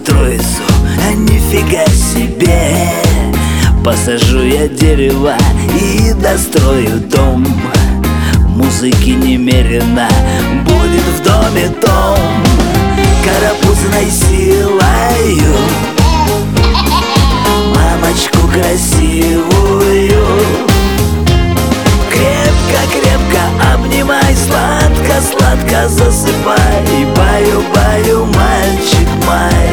троицу, а нифига себе. Посажу я дерево и дострою дом. Музыки немерено будет в доме том. Карапузной силою мамочку красивую крепко-крепко обнимай, сладко-сладко засыпай. И баю-баю, мальчик мой.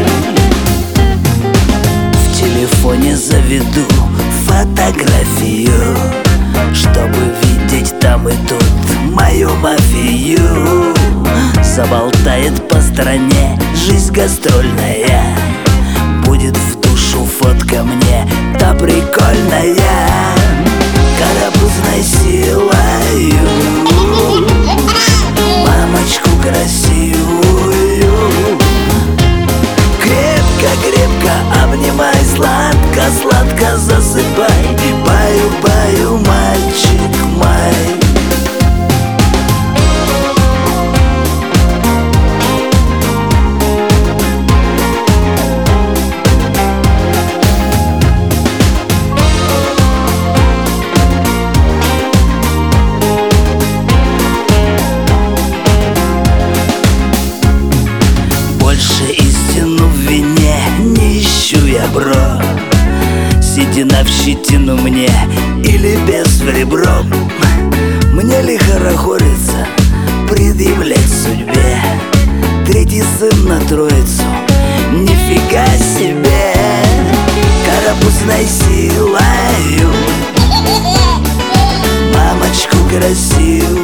В телефоне заведу фотографию, чтобы видеть там и тут мою мафию. Заболтает по стране жизнь гастрольная, будет в душу фотка мне та прикольная. Карапузной силою мамочку красивую крепко-крепко обнимай, сладко-сладко засыпай. И баю-баю, мальчик мой. Истину в вине не ищу я, бро. Седина в щетину мне или без в ребро. Мне ли хорохориться, предъявлять судьбе третий сын на троицу, нифига себе. Карапузной силою мамочку красивую